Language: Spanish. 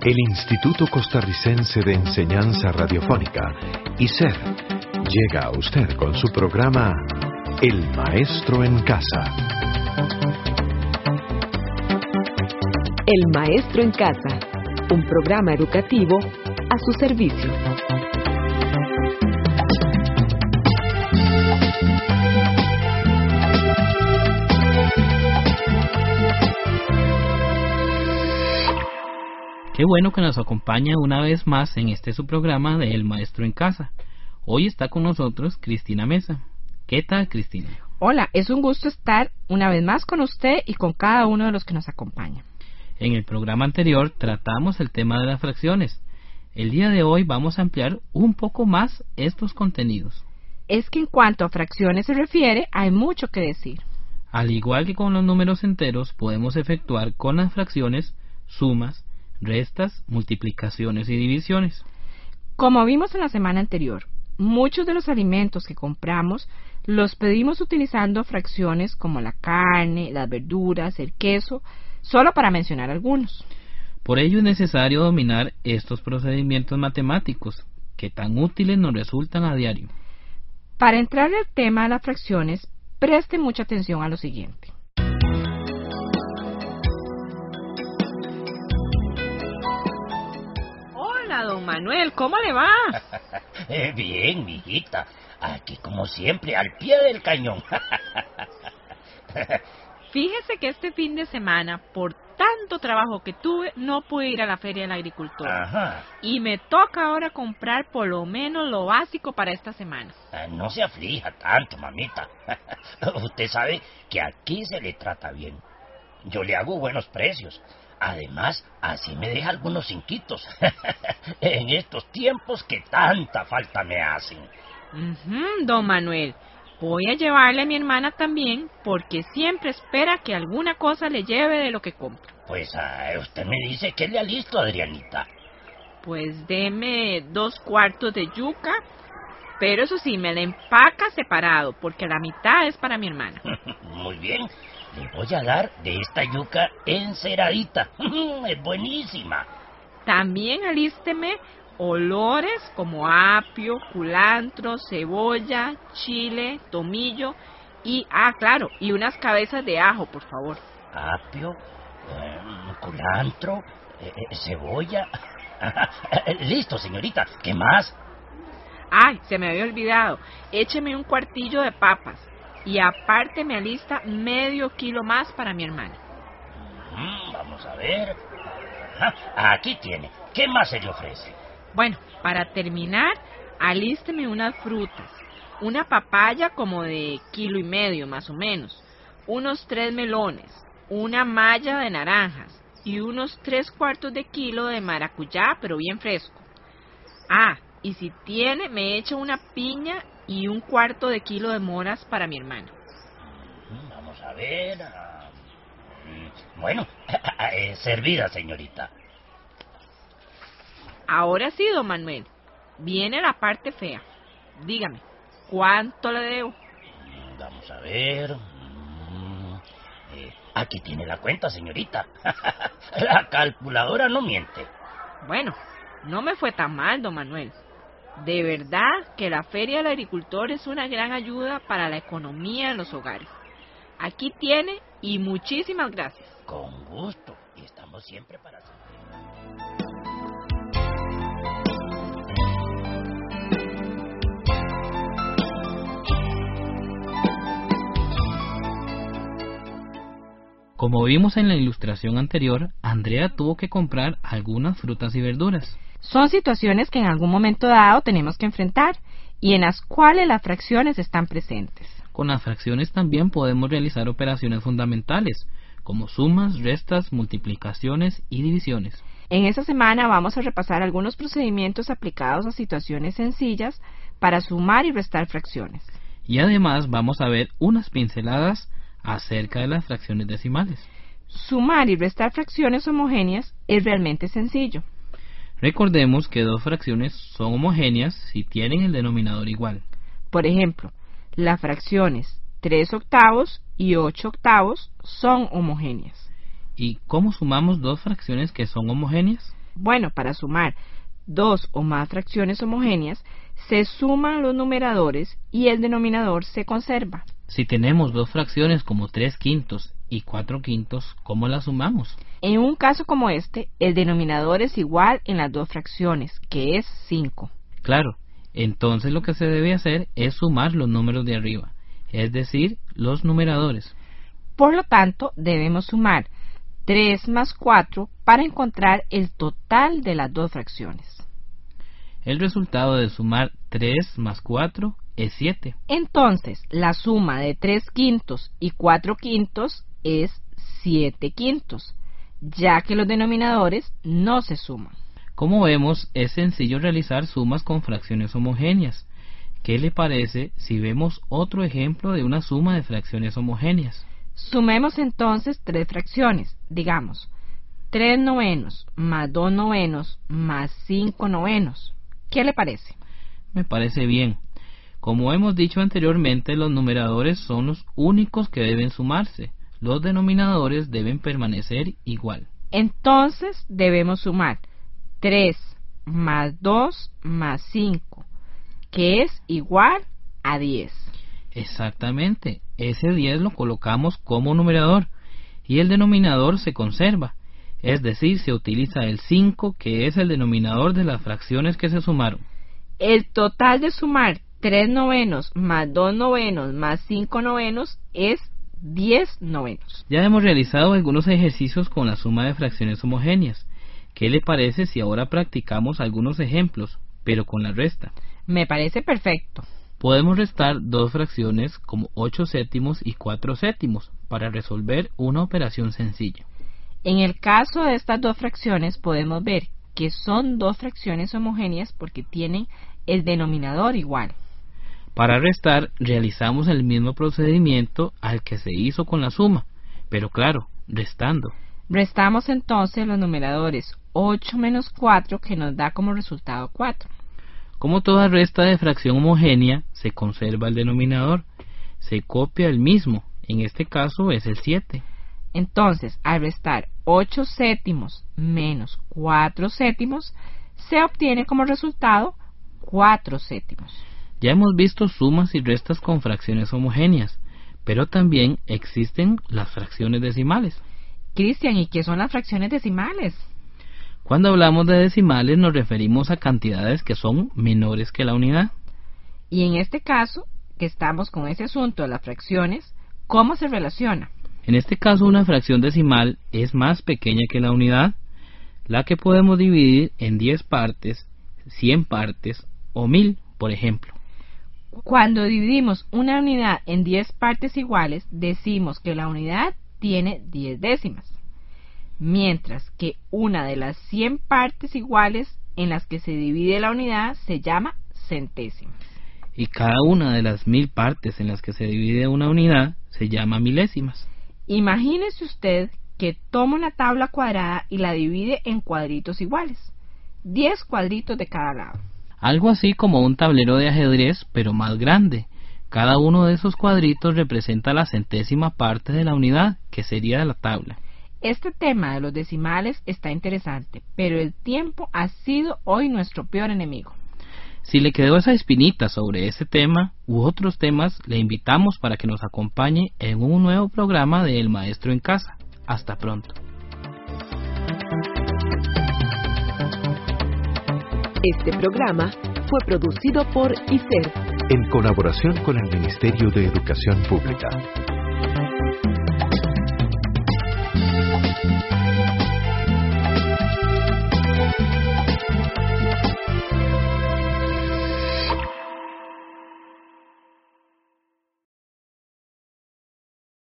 El Instituto Costarricense de Enseñanza Radiofónica, ICER, llega a usted con su programa El Maestro en Casa. El Maestro en Casa, un programa educativo a su servicio. Qué bueno que nos acompaña una vez más en su programa de El Maestro en Casa. Hoy está con nosotros Cristina Mesa. ¿Qué tal, Cristina? Hola, es un gusto estar una vez más con usted y con cada uno de los que nos acompañan. En el programa anterior tratamos el tema de las fracciones. El día de hoy vamos a ampliar un poco más estos contenidos. Es que en cuanto a fracciones se refiere, hay mucho que decir. Al igual que con los números enteros, podemos efectuar con las fracciones sumas, restas, multiplicaciones y divisiones. Como vimos en la semana anterior, muchos de los alimentos que compramos los pedimos utilizando fracciones como la carne, las verduras, el queso, solo para mencionar algunos. Por ello es necesario dominar estos procedimientos matemáticos que tan útiles nos resultan a diario. Para entrar al tema de las fracciones, preste mucha atención a lo siguiente. Hola, don Manuel, ¿cómo le va? Bien, mijita. Aquí, como siempre, al pie del cañón. Fíjese que este fin de semana, por tanto trabajo que tuve, no pude ir a la Feria del Agricultor. Ajá. Y me toca ahora comprar por lo menos lo básico para esta semana. No se aflija tanto, mamita. Usted sabe que aquí se le trata bien. Yo le hago buenos precios. Además, así me deja algunos cinquitos. En estos tiempos que tanta falta me hacen. Don Manuel, voy a llevarle a mi hermana también, porque siempre espera que alguna cosa le lleve de lo que compro. Pues usted me dice que le alisto, Adrianita. Pues deme 2 cuartos de yuca, pero eso sí, me la empaca separado, porque la mitad es para mi hermana. Muy bien, le voy a dar de esta yuca enceradita. Es buenísima. También alísteme olores como apio, culantro, cebolla, chile, tomillo y, claro, y unas cabezas de ajo, por favor. Apio, culantro, cebolla. Listo, señorita. ¿Qué más? Ay, se me había olvidado. Écheme un cuartillo de papas y aparte me alista medio kilo más para mi hermana. Vamos a ver. Aquí tiene. ¿Qué más se le ofrece? Bueno, para terminar, alísteme unas frutas. Una papaya como de 1,5 kilos más o menos. Unos 3 melones. Una malla de naranjas. Y unos 3/4 de kilo de maracuyá, pero bien fresco. Y si tiene, me echa una piña y 1/4 de kilo de moras para mi hermano. Vamos a ver. Bueno, servida, señorita. Ahora sí, don Manuel, viene la parte fea. Dígame, ¿cuánto le debo? Vamos a ver. Aquí tiene la cuenta, señorita. La calculadora no miente. Bueno, no me fue tan mal, don Manuel. De verdad que la Feria del Agricultor es una gran ayuda para la economía en los hogares. Aquí tiene y muchísimas gracias. Con gusto. Y estamos siempre para servir. Como vimos en la ilustración anterior, Andrea tuvo que comprar algunas frutas y verduras. Son situaciones que en algún momento dado tenemos que enfrentar y en las cuales las fracciones están presentes. Con las fracciones también podemos realizar operaciones fundamentales, como sumas, restas, multiplicaciones y divisiones. En esta semana vamos a repasar algunos procedimientos aplicados a situaciones sencillas para sumar y restar fracciones. Y además vamos a ver unas pinceladas acerca de las fracciones decimales. Sumar y restar fracciones homogéneas es realmente sencillo. Recordemos que 2 fracciones son homogéneas si tienen el denominador igual. Por ejemplo, las fracciones 3/8 y 8/8 son homogéneas. ¿Y cómo sumamos 2 fracciones que son homogéneas? Bueno, para sumar dos o más fracciones homogéneas, se suman los numeradores y el denominador se conserva. Si tenemos dos fracciones como 3/5 y 4/5, ¿cómo las sumamos? En un caso como este, el denominador es igual en las dos fracciones, que es 5. Claro, entonces lo que se debe hacer es sumar los números de arriba, es decir, los numeradores. Por lo tanto, debemos sumar 3 más 4 para encontrar el total de las dos fracciones. El resultado de sumar 3 más 4 es 7. Entonces, la suma de 3/5 y 4/5 es 7/5, ya que los denominadores no se suman. Como vemos, es sencillo realizar sumas con fracciones homogéneas. ¿Qué le parece si vemos otro ejemplo de una suma de fracciones homogéneas? Sumemos entonces tres fracciones, digamos, 3 novenos más 2 novenos más 5 novenos. ¿Qué le parece? Me parece bien. Como hemos dicho anteriormente, los numeradores son los únicos que deben sumarse. Los denominadores deben permanecer igual. Entonces debemos sumar 3 más 2 más 5, que es igual a 10. Exactamente, ese 10 lo colocamos como numerador y el denominador se conserva, es decir, se utiliza el 5, que es el denominador de las fracciones que se sumaron. El total de sumar 3 novenos más 2 novenos más 5 novenos es 10 novenos. Ya hemos realizado algunos ejercicios con la suma de fracciones homogéneas. ¿Qué le parece si ahora practicamos algunos ejemplos, pero con la resta? Me parece perfecto. Podemos restar dos fracciones como 8 séptimos y 4 séptimos para resolver una operación sencilla. En el caso de estas dos fracciones podemos ver que son dos fracciones homogéneas porque tienen el denominador igual. Para restar realizamos el mismo procedimiento al que se hizo con la suma, pero claro, restando. Restamos entonces los numeradores 8 menos 4, que nos da como resultado 4. Como toda resta de fracción homogénea, se conserva el denominador, se copia el mismo, en este caso es el 7. Entonces, al restar 8 séptimos menos 4 séptimos, se obtiene como resultado 4 séptimos. Ya hemos visto sumas y restas con fracciones homogéneas, pero también existen las fracciones decimales. Cristian, ¿y qué son las fracciones decimales? Cuando hablamos de decimales nos referimos a cantidades que son menores que la unidad. Y en este caso, que estamos con ese asunto de las fracciones, ¿cómo se relaciona? En este caso, una fracción decimal es más pequeña que la unidad, la que podemos dividir en 10 partes, 100 partes o 1000, por ejemplo. Cuando dividimos una unidad en 10 partes iguales, decimos que la unidad tiene 10 décimas, mientras que una de las 100 partes iguales en las que se divide la unidad se llama centésimas. Y cada una de las 1000 partes en las que se divide una unidad se llama milésimas. Imagínese usted que toma una tabla cuadrada y la divide en cuadritos iguales, 10 cuadritos de cada lado. Algo así como un tablero de ajedrez, pero más grande. Cada uno de esos cuadritos representa la centésima parte de la unidad, que sería la tabla. Este tema de los decimales está interesante, pero el tiempo ha sido hoy nuestro peor enemigo. Si le quedó esa espinita sobre ese tema u otros temas, le invitamos para que nos acompañe en un nuevo programa de El Maestro en Casa. Hasta pronto. Este programa fue producido por ICER en colaboración con el Ministerio de Educación Pública.